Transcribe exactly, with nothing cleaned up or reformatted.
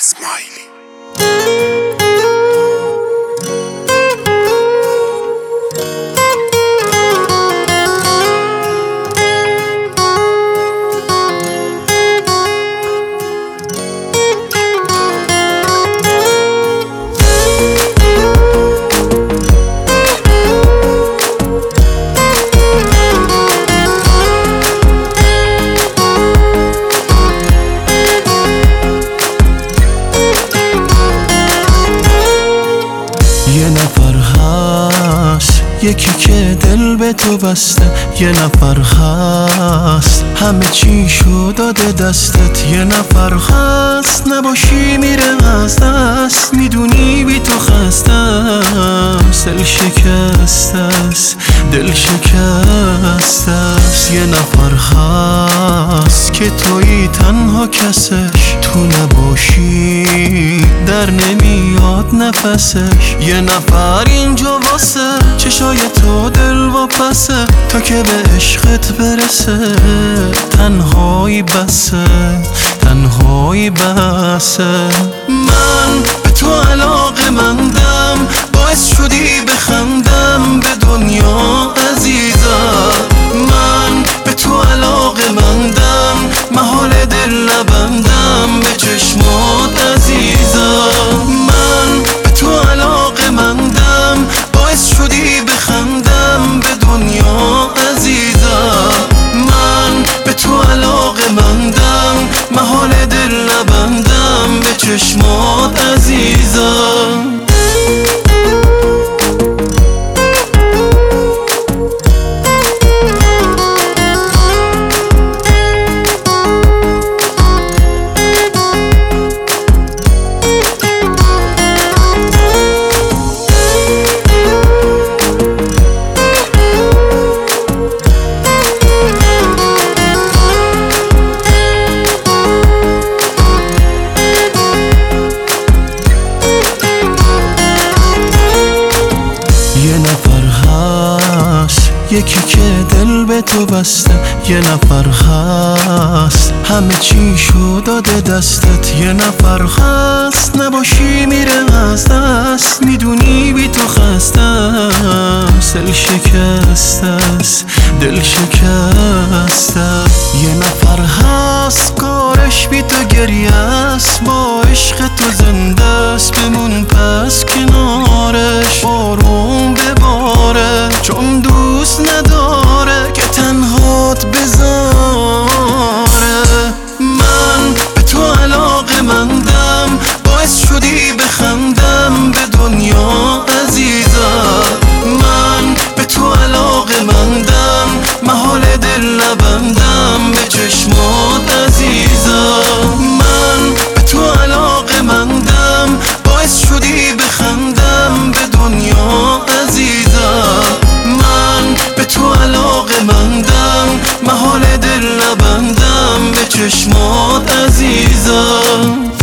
اسماعیلی. یه نفر هست یکی که دل به تو بسته، یه نفر هست همه چیشو داده دستت، یه نفر هست نباشی میره از دست، میدونی بی تو خسته است، دل شکسته است، دل شکسته است. یه نفر هست که تویی تنها کسش، تو نباشی در نمیاد نفسش، یه نفر اینجا واسه چشای تو دل واپسه، تا که به عشقت برسه تنهایی بسه، تنهایی بسه. من به تو علاقه مندم، باعث شدی بخندم به دنیا عزیزم. من به تو علاقه مندم، محال دل نبندم به چشمات عزیزم. من به تو علاقه مندم، باعث شدی بخندم به دنیا عزیزم. من به تو علاقه مندم، محال دل نبندم به چشمات عزیزم. یه نفر هست یکی که دل به تو بسته، یه نفر هست همه چیشو داده دستت، یه نفر هست نباشی میره از دست، میدونی بی تو خسته است، دل شکسته است، دل شکسته است. یه نفر هست کارش بی تو گریه است، با عشق تو زنده است، بمون پس کنارش، بارون بباره چون دوست نداره که تنهات بذاره. من به تو علاقه مندم، باعث شدی بخندم به دنیا عزیزم. من به تو علاقه مندم، محال دل نبندم به چشمات عزیزم. من به تو علاقه مندم، باعث شدی بخندم به دنیا عزیزم. من به تو علاقه مندم، محال دل نبندم به چشمات عزیزم.